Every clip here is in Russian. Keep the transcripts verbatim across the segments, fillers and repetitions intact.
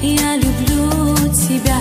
я люблю тебя.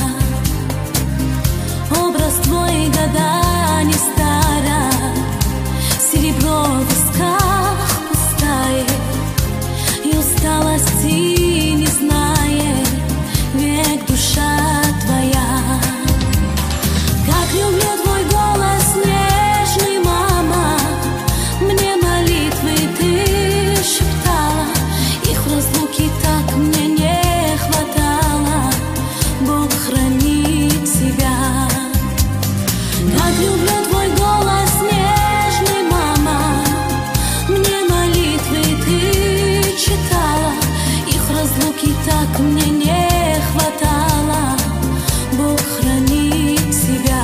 Образ твой года не старят, серебро в висках пустает, и усталости не знает век душа твоя. Как люблю твой голос нежный, мама, мне молитвы ты шептала, их в разлуке так мне не хватало. Бог хранит тебя. Как люблю твой голос нежный, мама, мне молитвы ты читала, их в разлуке так мне не хватало. Бог хранит тебя.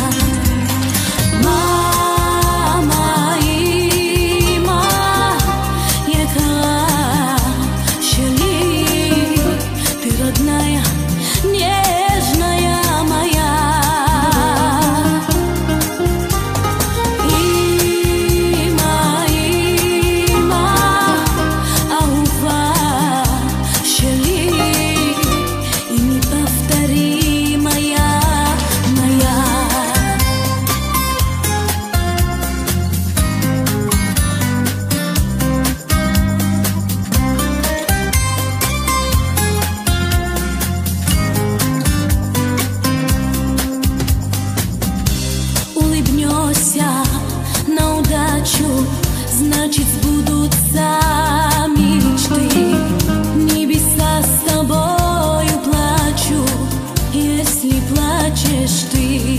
Мама, има, яка щели, ты родная, нежная моя. Има, има, аува щели, и неповторимая моя. Улыбнешься на удачу, значит сбудутся мечты. Небеса с тобою плачут, если плачешь ты.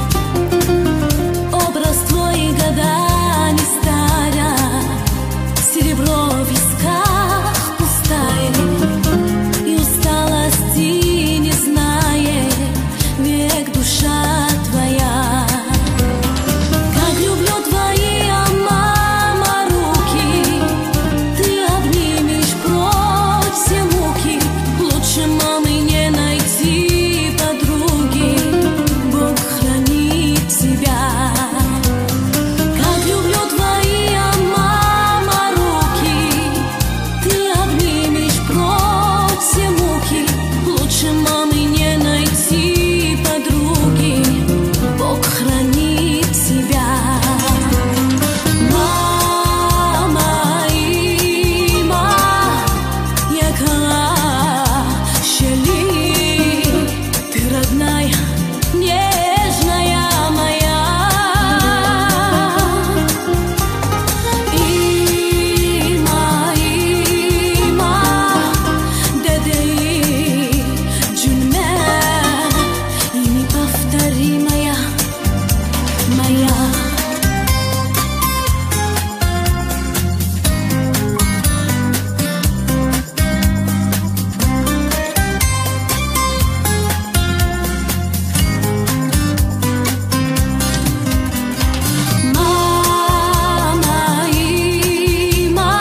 Образ твой года не старят, серебро в висках пустает, и усталости не знает век душа твоя. Как люблю твои, мама, руки, ты обнимешь прочь все муки. Лучше мамы не найти подруги, Бог хранит тебя. Как люблю твои, мама, руки, ты обнимешь прочь все муки. Лучше мамы не найти подруги, Бог хранит тебя. Мама, има, яка щели, ты родная, нежная моя. Има, има, дедей джунме, и неповторимая моя. Мама, има,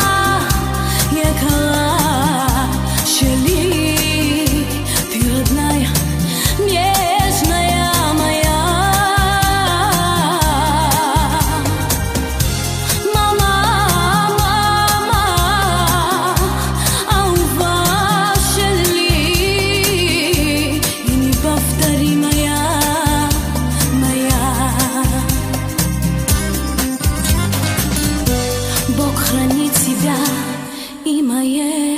яка щели, ты родная, нежная моя. Мама, мама, аува щели, и неповторимая моя. Бог хранит тебя и мое.